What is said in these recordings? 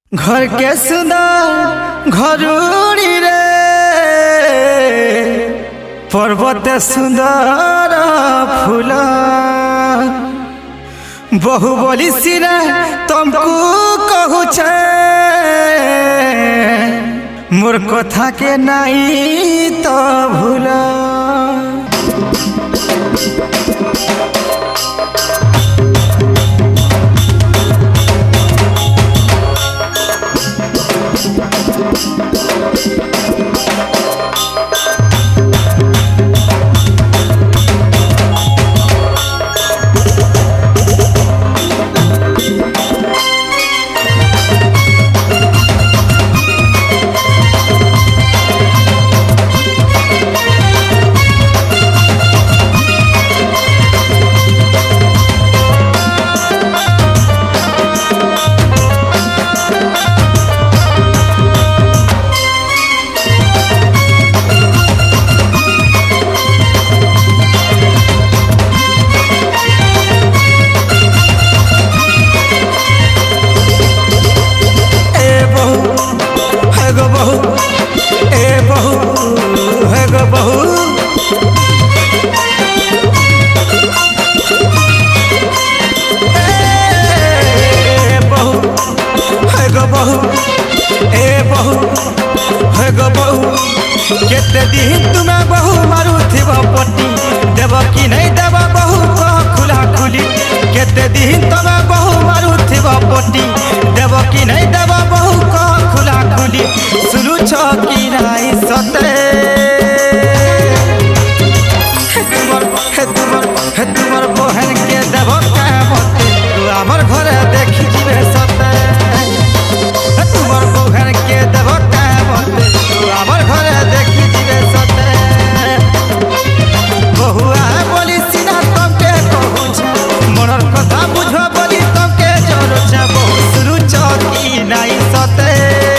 घर के सुंदर घरूरी रे पर्वत सुंदर फूल बहु बोली सिरा तुमको कहू छे मोर कथा के नहीं तो भूला। केते दिन तुम्हें बहु मारू थी पट्टी देव कि नहीं देव बहु खुला खुली केते दिन तुम्हें बहु मारू थी पट्टी देव कि नहीं देव बहु खुला खुली सुनु छ कि नहीं सते तुमर बहन के देव क्या मते तू आमर घरे देखी जीवे सते तुमर बहन के देव क्या मते तू आमर घरे देखी जीवे सते बहुआ बोली सीना तुमके कहू छे मनर कथा बुझो बोली तुमके जरो छे बहु सुनु छ कि नहीं सते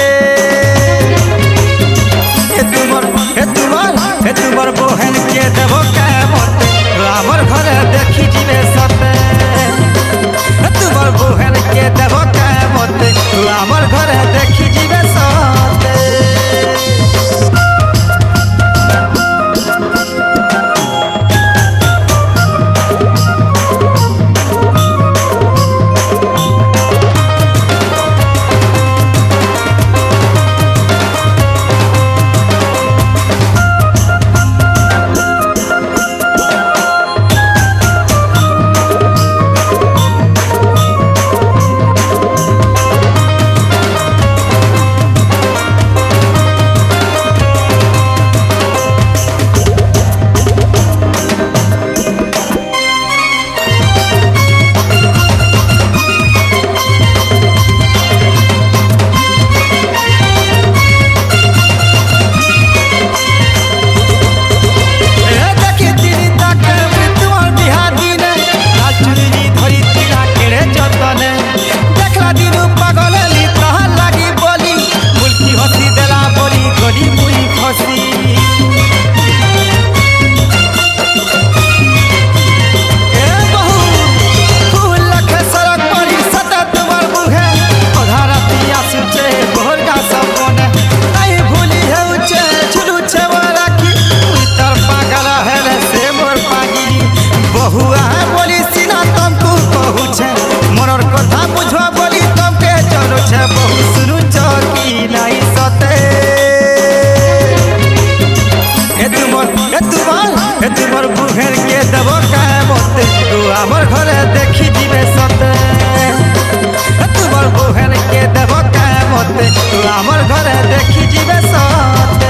तुमर बहन के देव क्या मते आमर घरे देखी जीवे सते तुमर बहन के देव क्या मते आमर घरे देखी जीवे सते। तुमर बहन के देव क्या मते तू आमर घरे देखी जीवे सते तुमर बहन के देव क्या मते तू आमर घरे देखी जीवे सते।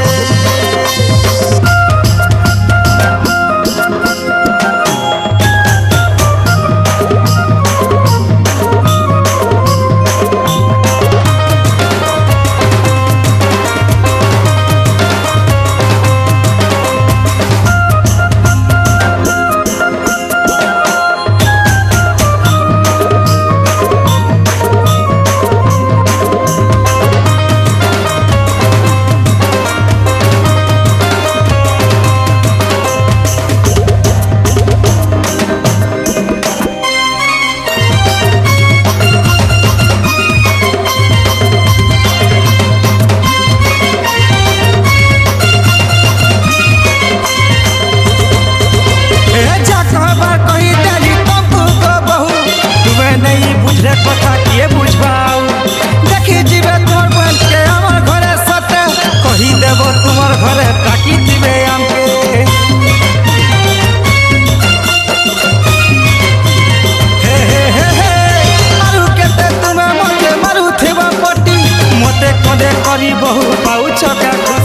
करी बहु पाऊ छका